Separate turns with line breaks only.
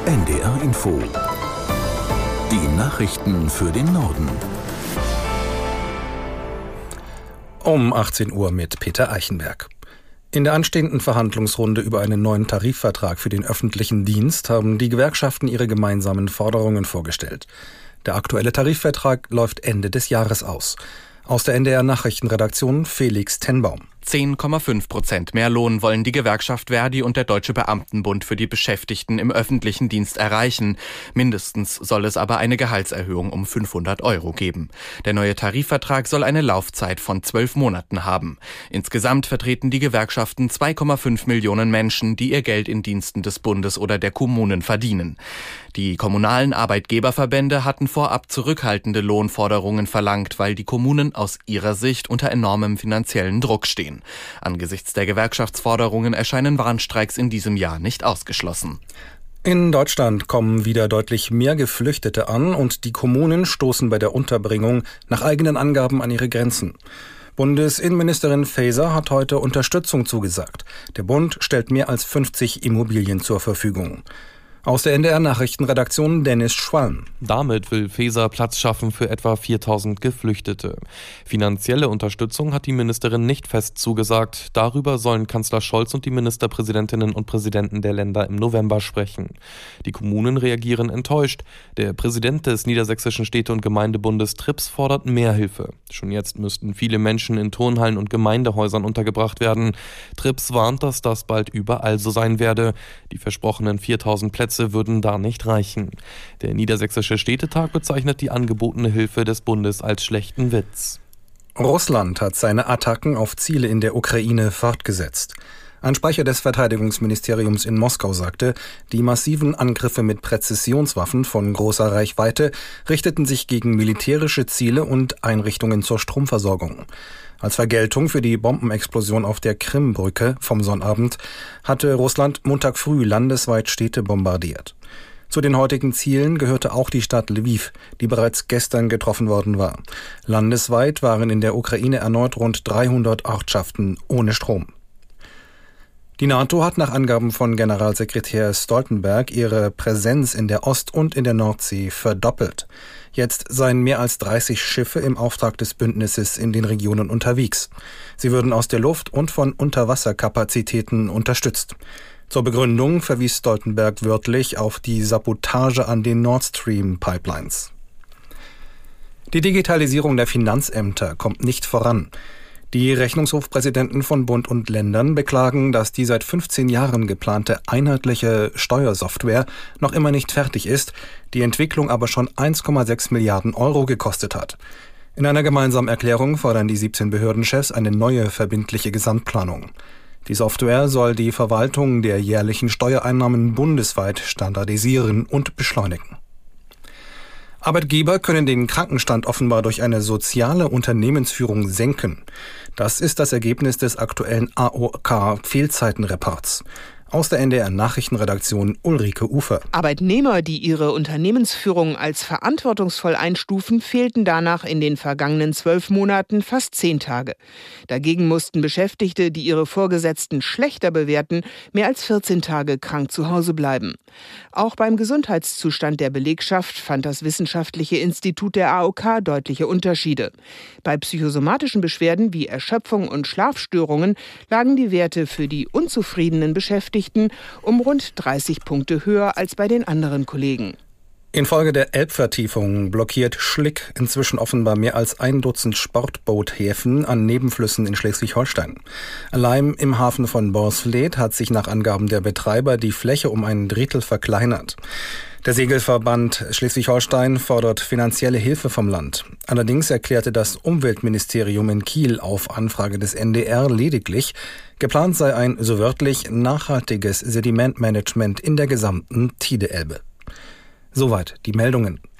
NDR Info. Die Nachrichten für den Norden.
Um 18 Uhr mit Peter Eichenberg. In der anstehenden Verhandlungsrunde über einen neuen Tarifvertrag für den öffentlichen Dienst haben die Gewerkschaften ihre gemeinsamen Forderungen vorgestellt. Der aktuelle Tarifvertrag läuft Ende des Jahres aus. Aus der NDR Nachrichtenredaktion Felix Tenbaum.
10,5% mehr Lohn wollen die Gewerkschaft ver.di und der Deutsche Beamtenbund für die Beschäftigten im öffentlichen Dienst erreichen. Mindestens soll es aber eine Gehaltserhöhung um 500 € geben. Der neue Tarifvertrag soll eine Laufzeit von 12 Monaten haben. Insgesamt vertreten die Gewerkschaften 2,5 Millionen Menschen, die ihr Geld in Diensten des Bundes oder der Kommunen verdienen. Die kommunalen Arbeitgeberverbände hatten vorab zurückhaltende Lohnforderungen verlangt, weil die Kommunen aus ihrer Sicht unter enormem finanziellen Druck stehen. Angesichts der Gewerkschaftsforderungen erscheinen Warnstreiks in diesem Jahr nicht ausgeschlossen.
In Deutschland kommen wieder deutlich mehr Geflüchtete an und die Kommunen stoßen bei der Unterbringung nach eigenen Angaben an ihre Grenzen. Bundesinnenministerin Faeser hat heute Unterstützung zugesagt. Der Bund stellt mehr als 50 Immobilien zur Verfügung. Aus der NDR Nachrichtenredaktion Dennis Schwalm.
Damit will Faeser Platz schaffen für etwa 4.000 Geflüchtete. Finanzielle Unterstützung hat die Ministerin nicht fest zugesagt. Darüber sollen Kanzler Scholz und die Ministerpräsidentinnen und Präsidenten der Länder im November sprechen. Die Kommunen reagieren enttäuscht. Der Präsident des Niedersächsischen Städte- und Gemeindebundes Trips fordert mehr Hilfe. Schon jetzt müssten viele Menschen in Turnhallen und Gemeindehäusern untergebracht werden. Trips warnt, dass das bald überall so sein werde. Die versprochenen 4.000 Plätze würden da nicht reichen. Der Niedersächsische Städtetag bezeichnet die angebotene Hilfe des Bundes als schlechten Witz.
Russland hat seine Attacken auf Ziele in der Ukraine fortgesetzt. Ein Sprecher des Verteidigungsministeriums in Moskau sagte, die massiven Angriffe mit Präzisionswaffen von großer Reichweite richteten sich gegen militärische Ziele und Einrichtungen zur Stromversorgung. Als Vergeltung für die Bombenexplosion auf der Krimbrücke vom Sonnabend hatte Russland Montag früh landesweit Städte bombardiert. Zu den heutigen Zielen gehörte auch die Stadt Lviv, die bereits gestern getroffen worden war. Landesweit waren in der Ukraine erneut rund 300 Ortschaften ohne Strom. Die NATO hat nach Angaben von Generalsekretär Stoltenberg ihre Präsenz in der Ost- und in der Nordsee verdoppelt. Jetzt seien mehr als 30 Schiffe im Auftrag des Bündnisses in den Regionen unterwegs. Sie würden aus der Luft und von Unterwasserkapazitäten unterstützt. Zur Begründung verwies Stoltenberg wörtlich auf die Sabotage an den Nord Stream Pipelines. Die Digitalisierung der Finanzämter kommt nicht voran. Die Rechnungshofpräsidenten von Bund und Ländern beklagen, dass die seit 15 Jahren geplante einheitliche Steuersoftware noch immer nicht fertig ist, die Entwicklung aber schon 1,6 Milliarden € gekostet hat. In einer gemeinsamen Erklärung fordern die 17 Behördenchefs eine neue verbindliche Gesamtplanung. Die Software soll die Verwaltung der jährlichen Steuereinnahmen bundesweit standardisieren und beschleunigen. Arbeitgeber können den Krankenstand offenbar durch eine soziale Unternehmensführung senken. Das ist das Ergebnis des aktuellen AOK-Fehlzeitenreports. Aus der NDR Nachrichtenredaktion Ulrike Ufer.
Arbeitnehmer, die ihre Unternehmensführung als verantwortungsvoll einstufen, fehlten danach in den vergangenen 12 Monaten fast 10 Tage. Dagegen mussten Beschäftigte, die ihre Vorgesetzten schlechter bewerten, mehr als 14 Tage krank zu Hause bleiben. Auch beim Gesundheitszustand der Belegschaft fand das Wissenschaftliche Institut der AOK deutliche Unterschiede. Bei psychosomatischen Beschwerden wie Erschöpfung und Schlafstörungen lagen die Werte für die unzufriedenen Beschäftigten um rund 30 Punkte höher als bei den anderen Kollegen.
Infolge der Elbvertiefung blockiert Schlick inzwischen offenbar mehr als 1 Dutzend Sportboothäfen an Nebenflüssen in Schleswig-Holstein. Allein im Hafen von Borsfleth hat sich nach Angaben der Betreiber die Fläche um 1/3 verkleinert. Der Segelverband Schleswig-Holstein fordert finanzielle Hilfe vom Land. Allerdings erklärte das Umweltministerium in Kiel auf Anfrage des NDR lediglich, geplant sei ein, so wörtlich, nachhaltiges Sedimentmanagement in der gesamten Tide-Elbe. Soweit die Meldungen.